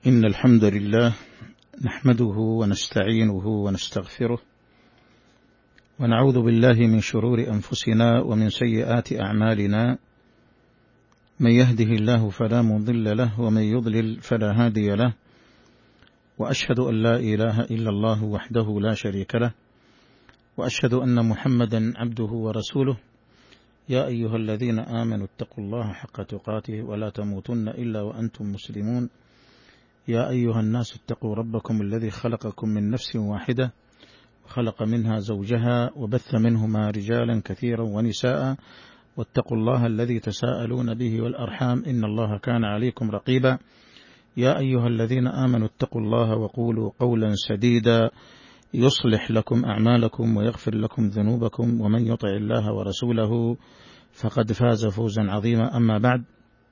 إن الحمد لله نحمده ونستعينه ونستغفره ونعوذ بالله من شرور أنفسنا ومن سيئات أعمالنا. من يهده الله فلا مضل له ومن يضلل فلا هادي له، وأشهد أن لا إله إلا الله وحده لا شريك له، وأشهد أن محمدا عبده ورسوله. يا أيها الذين آمنوا اتقوا الله حق تقاته ولا تموتن إلا وأنتم مسلمون. يا أيها الناس اتقوا ربكم الذي خلقكم من نفس واحدة وخلق منها زوجها وبث منهما رجالا كثيرا ونساء، واتقوا الله الذي تساءلون به والأرحام إن الله كان عليكم رقيبا. يا أيها الذين آمنوا اتقوا الله وقولوا قولا سديدا يصلح لكم أعمالكم ويغفر لكم ذنوبكم، ومن يطع الله ورسوله فقد فاز فوزا عظيما. أما بعد،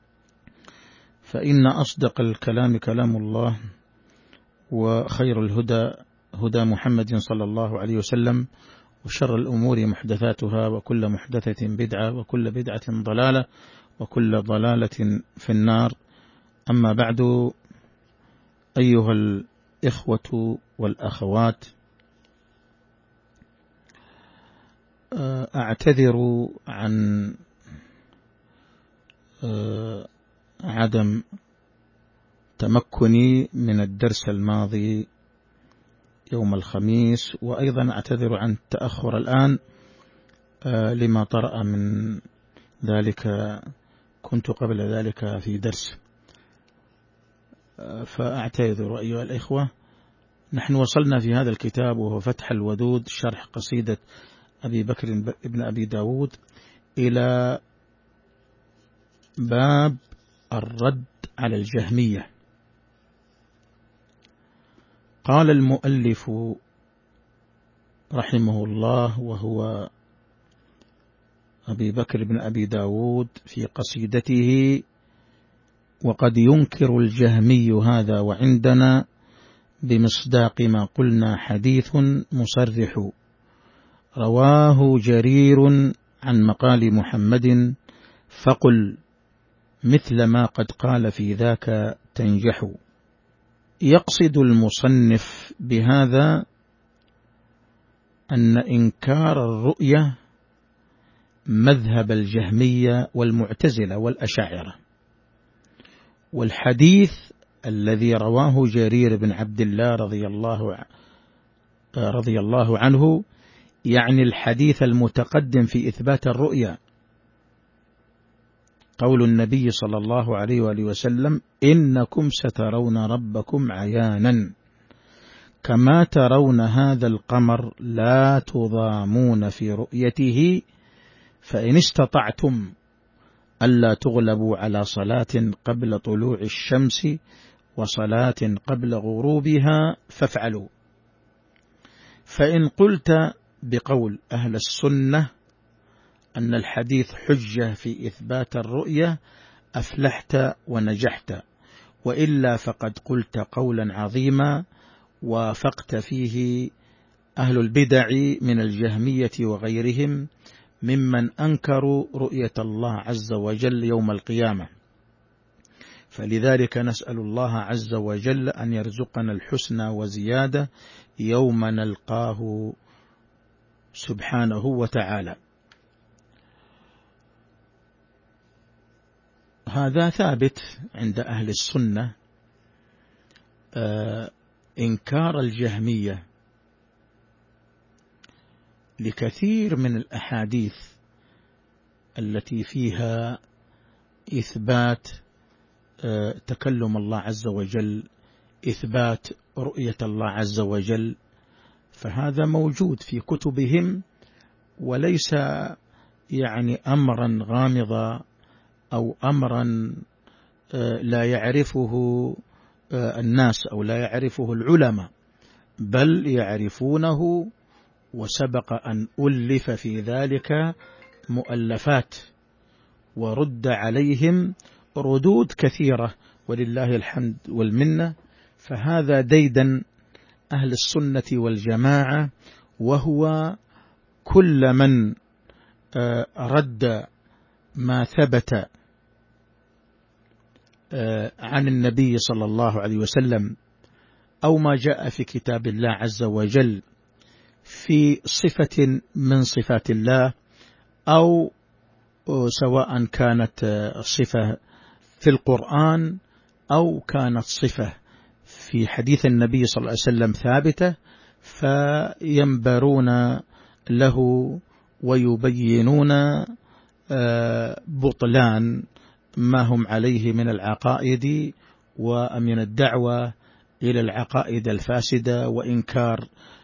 فإن أصدق الكلام كلام الله، وخير الهدى هدى محمد صلى الله عليه وسلم، وشر الأمور محدثاتها، وكل محدثة بدعة، وكل بدعة ضلالة، وكل ضلالة في النار. أما بعد، أيها الإخوة والأخوات، أعتذر عن عدم تمكني من الدرس الماضي يوم الخميس، وأيضا أعتذر عن التأخر الآن لما طرأ من ذلك. كنت قبل ذلك في درس، فأعتذر أيها الإخوة. نحن وصلنا في هذا الكتاب وهو فتح الودود شرح قصيدة أبي بكر ابن أبي داود إلى باب الرد على الجهمية. قال المؤلف رحمه الله، وهو أبي بكر بن أبي داود، في قصيدته: وقد ينكر الجهمي هذا وعندنا بمصداق ما قلنا حديث مصرح، رواه جرير عن مقال محمد، فقل مثل ما قد قال في ذاك تنجح. يقصد المصنف بهذا أن إنكار الرؤية مذهب الجهمية والمعتزلة والأشاعرة، والحديث الذي رواه جرير بن عبد الله رضي الله عنه يعني الحديث المتقدم في إثبات الرؤية، قول النبي صلى الله عليه وآله وسلم: إنكم سترون ربكم عيانا كما ترون هذا القمر لا تضامون في رؤيته، فإن استطعتم ألا تغلبوا على صلاة قبل طلوع الشمس وصلاة قبل غروبها فافعلوا. فإن قلت بقول أهل السنة أن الحديث حجة في إثبات الرؤية أفلحت ونجحت، وإلا فقد قلت قولا عظيما وافقت فيه أهل البدع من الجهمية وغيرهم ممن أنكروا رؤية الله عز وجل يوم القيامة. فلذلك نسأل الله عز وجل أن يرزقنا الحسنى وزيادة يوم نلقاه سبحانه وتعالى. هذا ثابت عند أهل السنة، إنكار الجهمية لكثير من الأحاديث التي فيها إثبات تكلم الله عز وجل، إثبات رؤية الله عز وجل، فهذا موجود في كتبهم، وليس يعني أمرا غامضا أو أمرا لا يعرفه الناس أو لا يعرفه العلماء، بل يعرفونه، وسبق أن ألف في ذلك مؤلفات ورد عليهم ردود كثيرة ولله الحمد والمنة. فهذا ديدن أهل السنة والجماعة، وهو كل من رد ما ثبت عن النبي صلى الله عليه وسلم أو ما جاء في كتاب الله عز وجل في صفة من صفات الله، أو سواء كانت صفة في القرآن أو كانت صفة في حديث النبي صلى الله عليه وسلم ثابتة، فينبرون له ويبينون بطلان ما هم عليه من العقائد ومن الدعوة إلى العقائد الفاسدة، وإنكار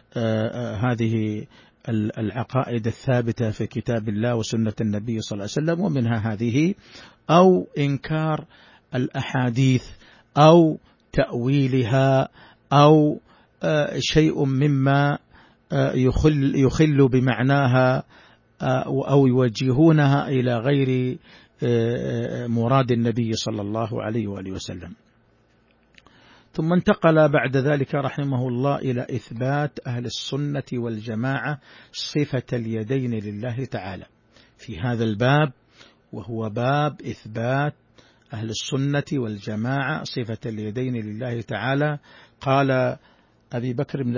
هذه العقائد الثابتة في كتاب الله وسنة النبي صلى الله عليه وسلم، ومنها هذه، أو إنكار الأحاديث أو تأويلها أو شيء مما يخل بمعناها أو يوجهونها إلى غير مراد النبي صلى الله عليه وآله وسلم. ثم انتقل بعد ذلك رحمه الله إلى إثبات أهل السنة والجماعة صفة اليدين لله تعالى في هذا الباب، وهو باب إثبات أهل السنة والجماعة صفة اليدين لله تعالى. قال أبي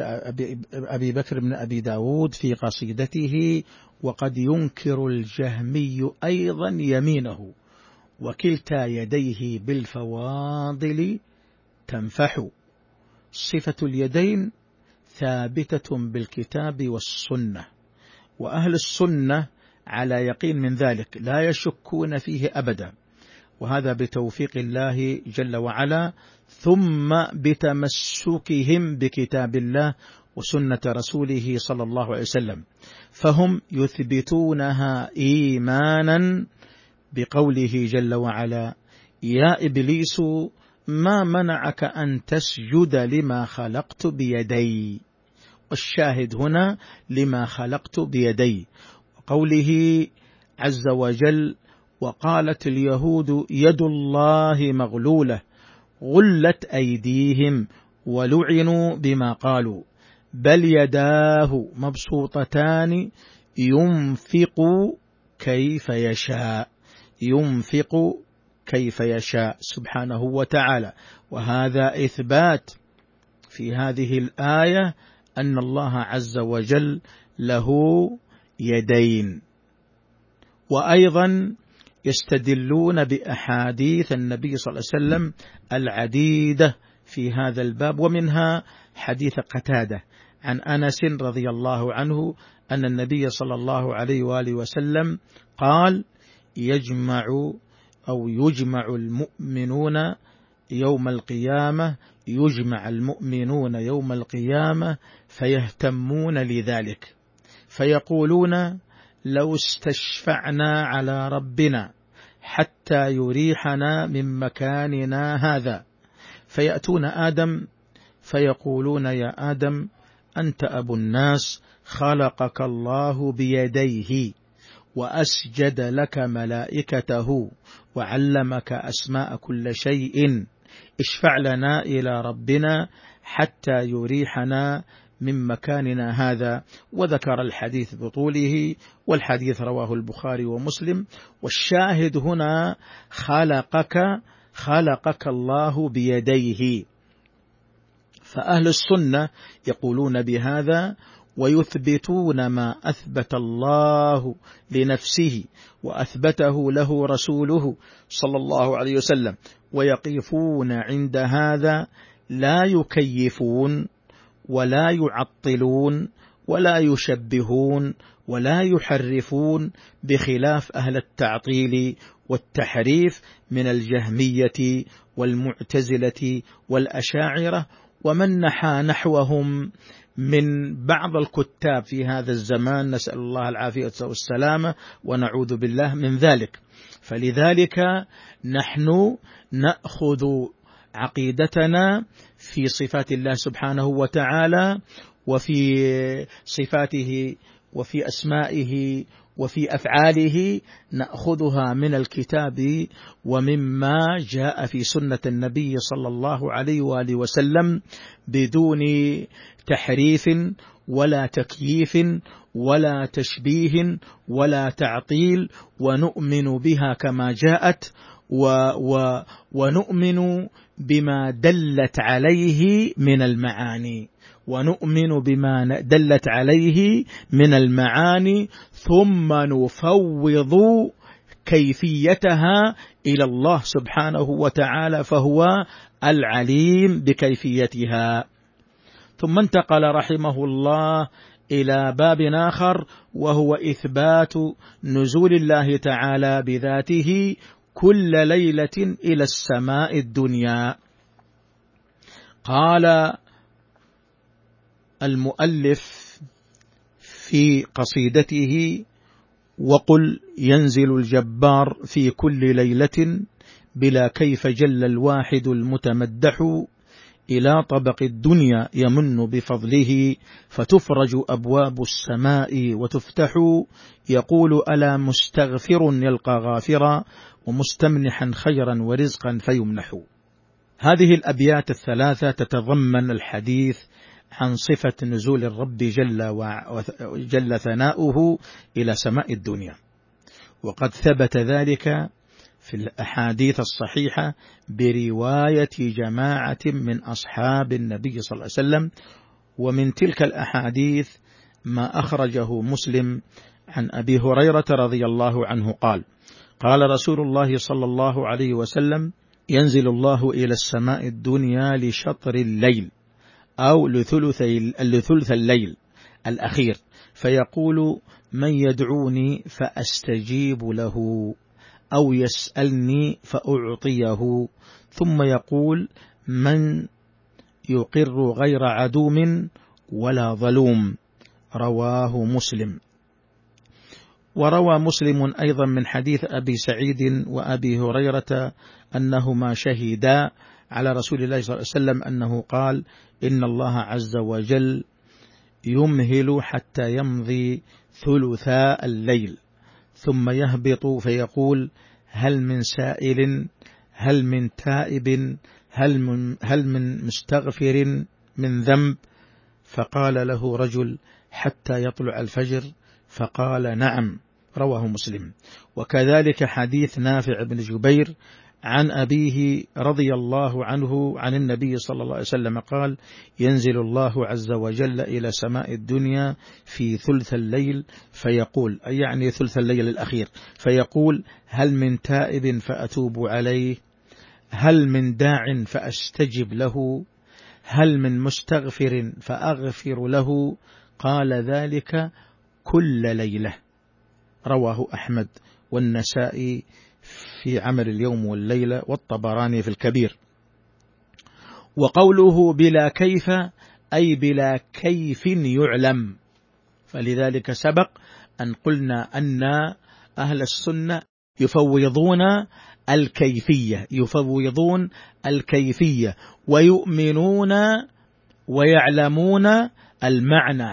بكر بن أبي داود في قصيدته: وقد ينكر الجهمي أيضا يمينه وكلتا يديه بالفواضل تنفح. صفة اليدين ثابتة بالكتاب والسنة، وأهل السنة على يقين من ذلك لا يشكون فيه أبدا، وهذا بتوفيق الله جل وعلا، ثم بتمسكهم بكتاب الله وسنة رسوله صلى الله عليه وسلم، فهم يثبتونها إيمانا بقوله جل وعلا: يا إبليس ما منعك أن تسجد لما خلقت بيدي. والشاهد هنا لما خلقت بيدي. وقوله عز وجل: وقالت اليهود يد الله مغلولة غلت أيديهم ولعنوا بما قالوا بل يداه مبسوطتان ينفق كيف يشاء. ينفق كيف يشاء سبحانه وتعالى. وهذا إثبات في هذه الآية أن الله عز وجل له يدين. وأيضا يستدلون بأحاديث النبي صلى الله عليه وسلم العديدة في هذا الباب، ومنها حديث قتادة عن أنس رضي الله عنه أن النبي صلى الله عليه وآله وسلم قال: يجمع المؤمنون يوم القيامة، يجمع المؤمنون يوم القيامة فيهتمون لذلك فيقولون: لو استشفعنا على ربنا حتى يريحنا من مكاننا هذا. فيأتون آدم فيقولون: يا آدم أنت أبو الناس، خلقك الله بيديه وأسجد لك ملائكته وعلمك أسماء كل شيء، اشفع لنا إلى ربنا حتى يريحنا من مكاننا هذا. وذكر الحديث بطوله، والحديث رواه البخاري ومسلم. والشاهد هنا خلقك الله بيديه. فأهل السنة يقولون بهذا ويثبتون ما أثبت الله لنفسه وأثبته له رسوله صلى الله عليه وسلم، ويقفون عند هذا لا يكيفون ولا يعطلون ولا يشبهون ولا يحرفون، بخلاف أهل التعطيل والتحريف من الجهمية والمعتزلة والأشاعرة ومن نحى نحوهم من بعض الكتاب في هذا الزمان، نسأل الله العافية والسلامة ونعوذ بالله من ذلك. فلذلك نحن نأخذ عقيدتنا في صفات الله سبحانه وتعالى وفي صفاته وفي أسمائه وفي أفعاله، نأخذها من الكتاب ومما جاء في سنة النبي صلى الله عليه وآله وسلم، بدون تحريف ولا تكييف ولا تشبيه ولا تعطيل، ونؤمن بها كما جاءت ونؤمن بما دلت عليه من المعاني، ونؤمن بما دلت عليه من المعاني، ثم نفوض كيفيتها إلى الله سبحانه وتعالى، فهو العليم بكيفيتها. ثم انتقل رحمه الله إلى باب آخر، وهو إثبات نزول الله تعالى بذاته كل ليلة إلى السماء الدنيا. قال المؤلف في قصيدته: وقل ينزل الجبار في كل ليلة بلا كيف جل الواحد المتمدح، إلى طبق الدنيا يمن بفضله فتفرج أبواب السماء وتفتح، يقول ألا مستغفر يلقى غافرا ومستمنحا خيرا ورزقا فيمنح. هذه الأبيات الثلاثة تتضمن الحديث عن صفة نزول الرب جل ثناؤه إلى سماء الدنيا، وقد ثبت ذلك في الأحاديث الصحيحة برواية جماعة من أصحاب النبي صلى الله عليه وسلم. ومن تلك الأحاديث ما أخرجه مسلم عن أبي هريرة رضي الله عنه قال: قال رسول الله صلى الله عليه وسلم: ينزل الله إلى السماء الدنيا لشطر الليل أو لثلث الليل الأخير، فيقول: من يدعوني فأستجيب له، أو يسألني فأعطيه، ثم يقول: من يقر غير عدوم ولا ظلوم. رواه مسلم. وروى مسلم أيضا من حديث أبي سعيد وأبي هريرة أنهما شهدا على رسول الله صلى الله عليه وسلم أنه قال: إن الله عز وجل يمهل حتى يمضي ثلثا الليل، ثم يهبط فيقول: هل من سائل، هل من تائب، هل من مستغفر من ذنب؟ فقال له رجل: حتى يطلع الفجر، فقال: نعم. رواه مسلم. وكذلك حديث نافع بن جبير عن أبيه رضي الله عنه عن النبي صلى الله عليه وسلم قال: ينزل الله عز وجل إلى سماء الدنيا في ثلث الليل فيقول، أي يعني ثلث الليل الأخير، فيقول: هل من تائب فأتوب عليه، هل من داع فأستجب له، هل من مستغفر فأغفر له؟ قال: ذلك كل ليلة. رواه أحمد والنسائي في عمل اليوم والليلة، والطبراني في الكبير. وقوله بلا كيف أي بلا كيف يعلم، فلذلك سبق أن قلنا أن أهل السنة يفوضون الكيفية ويؤمنون ويعلمون المعنى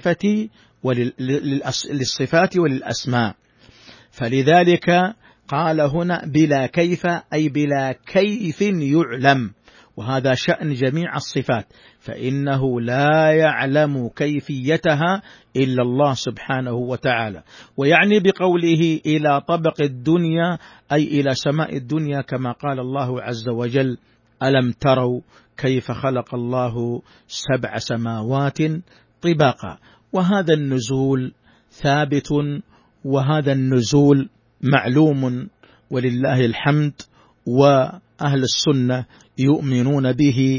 للصفات وللأسماء. فلذلك قال هنا بلا كيف أي بلا كيف يعلم، وهذا شأن جميع الصفات، فإنه لا يعلم كيفيتها إلا الله سبحانه وتعالى. ويعني بقوله إلى طبق الدنيا أي إلى سماء الدنيا، كما قال الله عز وجل: ألم تروا كيف خلق الله 7 سماوات طباقا. وهذا النزول ثابت، وهذا النزول معلوم ولله الحمد، وأهل السنة يؤمنون به،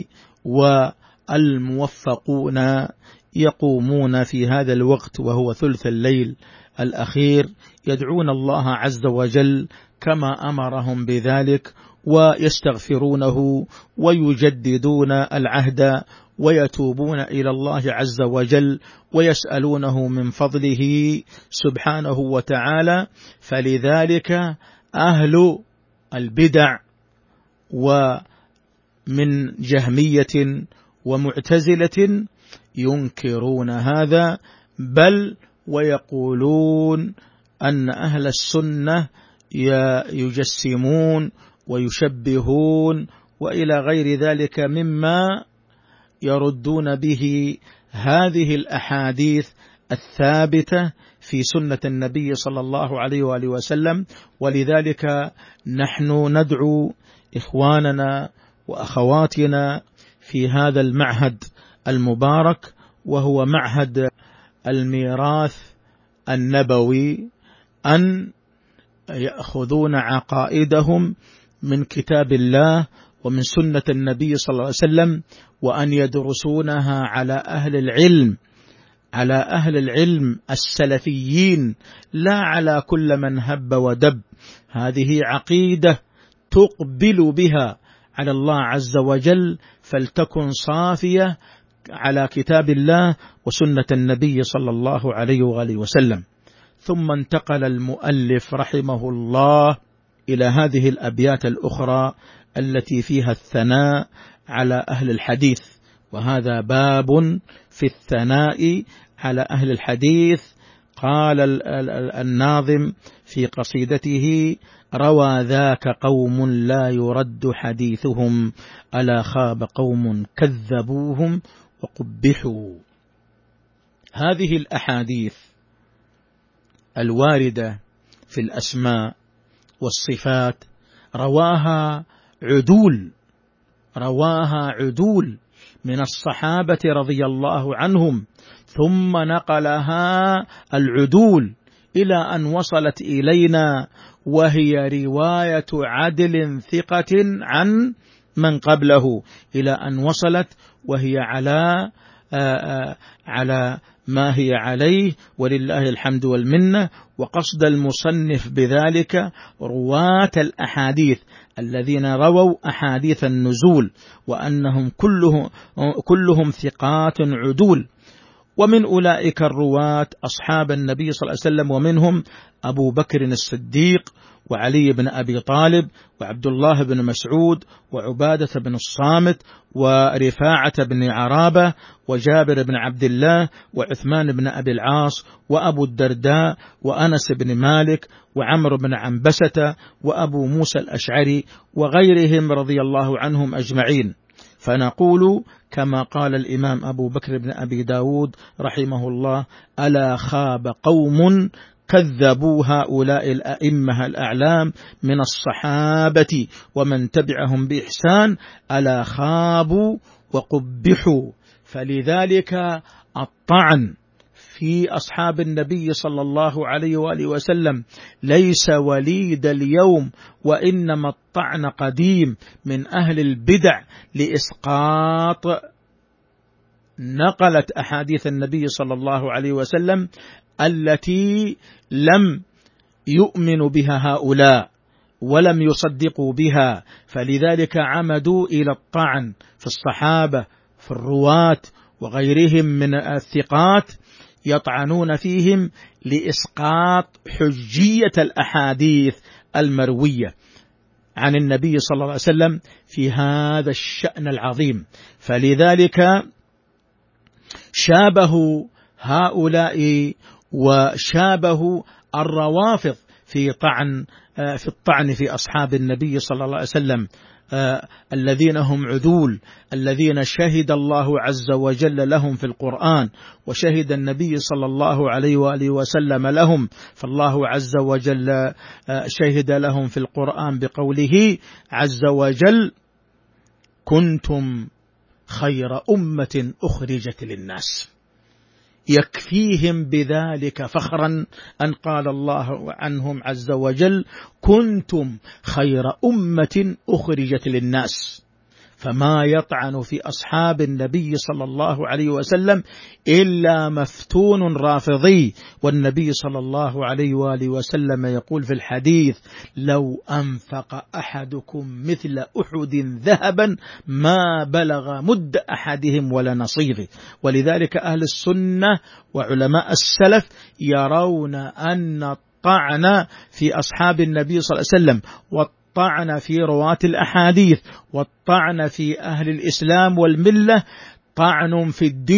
والموفقون يقومون في هذا الوقت وهو ثلث الليل الأخير يدعون الله عز وجل كما أمرهم بذلك، ويستغفرونه ويجددون العهد ويتوبون إلى الله عز وجل ويسألونه من فضله سبحانه وتعالى. فلذلك أهل البدع ومن جهمية ومعتزلة ينكرون هذا، بل ويقولون أن أهل السنة يجسمون ويشبهون وإلى غير ذلك مما يردون به هذه الأحاديث الثابتة في سنة النبي صلى الله عليه وآله وسلم. ولذلك نحن ندعو إخواننا وأخواتنا في هذا المعهد المبارك، وهو معهد الميراث النبوي، أن يأخذون عقائدهم من كتاب الله ومن سنة النبي صلى الله عليه وسلم، وأن يدرسونها على أهل العلم السلفيين، لا على كل من هب ودب. هذه عقيدة تقبل بها على الله عز وجل، فلتكن صافية على كتاب الله وسنة النبي صلى الله عليه وآله وسلم. ثم انتقل المؤلف رحمه الله إلى هذه الأبيات الأخرى التي فيها الثناء على أهل الحديث، وهذا باب في الثناء على أهل الحديث. قال الناظم في قصيدته: روى ذاك قوم لا يرد حديثهم، ألا خاب قوم كذبوهم وقبحوا. هذه الأحاديث الواردة في الأسماء والصفات رواها عدول من الصحابة رضي الله عنهم، ثم نقلها العدول إلى أن وصلت إلينا، وهي رواية عدل ثقة عن من قبله، إلى أن وصلت وهي على ما هي عليه، ولله الحمد والمنة. وقصد المصنف بذلك رواة الأحاديث الذين رووا أحاديث النزول، وأنهم كلهم ثقات عدول. ومن أولئك الرواة أصحاب النبي صلى الله عليه وسلم، ومنهم أبو بكر الصديق، وعلي بن أبي طالب، وعبد الله بن مسعود، وعبادة بن الصامت، ورفاعة بن عرابة، وجابر بن عبد الله، وعثمان بن أبي العاص، وأبو الدرداء، وأنس بن مالك، وعمر بن عنبسة، وأبو موسى الأشعري، وغيرهم رضي الله عنهم أجمعين. فنقول كما قال الإمام أبو بكر بن أبي داود رحمه الله: ألا خاب قوم كذبوا هؤلاء الأئمة الأعلام من الصحابة ومن تبعهم بإحسان، ألا خابوا وقبحوا. فلذلك الطعن في أصحاب النبي صلى الله عليه وآله وسلم ليس وليد اليوم، وإنما الطعن قديم من أهل البدع لإسقاط نقلت أحاديث النبي صلى الله عليه وسلم التي لم يؤمن بها هؤلاء ولم يصدقوا بها، فلذلك عمدوا إلى الطعن في الصحابة، في الرواة وغيرهم من الثقات، يطعنون فيهم لإسقاط حجية الأحاديث المروية عن النبي صلى الله عليه وسلم في هذا الشأن العظيم. فلذلك شابهوا هؤلاء وشابهوا الروافض في الطعن في أصحاب النبي صلى الله عليه وسلم، الذين هم عدول، الذين شهد الله عز وجل لهم في القرآن، وشهد النبي صلى الله عليه وآله وسلم لهم. فالله عز وجل شهد لهم في القرآن بقوله عز وجل: كنتم خير أمة أخرجت للناس. يكفيهم بذلك فخرا أن قال الله عنهم عز وجل: كنتم خير أمة أخرجت للناس. فما يطعن في أصحاب النبي صلى الله عليه وسلم إلا مفتون رافضي. والنبي صلى الله عليه وآله وسلم يقول في الحديث: لو أنفق أحدكم مثل أحد ذهبا ما بلغ مد أحدهم ولا نصيفه. ولذلك أهل السنة وعلماء السلف يرون أن الطعن في أصحاب النبي صلى الله عليه وسلم، والطعن في رواة الأحاديث، والطعن في أهل الإسلام والملة طعن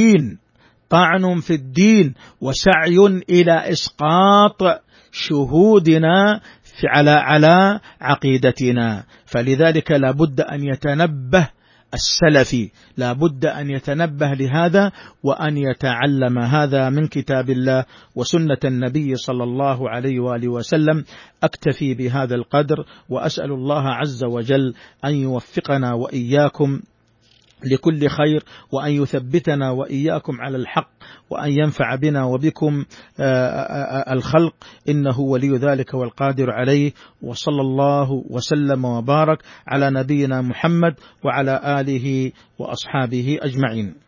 في الدين وسعي إلى إسقاط شهودنا على عقيدتنا. فلذلك لا بد أن يتنبه السلفي. لا بد أن يتنبه لهذا وأن يتعلم هذا من كتاب الله وسنة النبي صلى الله عليه وآله وسلم. أكتفي بهذا القدر، وأسأل الله عز وجل أن يوفقنا وإياكم لكل خير، وأن يثبتنا وإياكم على الحق، وأن ينفع بنا وبكم الخلق، إنه ولي ذلك والقادر عليه. وصلى الله وسلم وبارك على نبينا محمد وعلى آله وأصحابه أجمعين.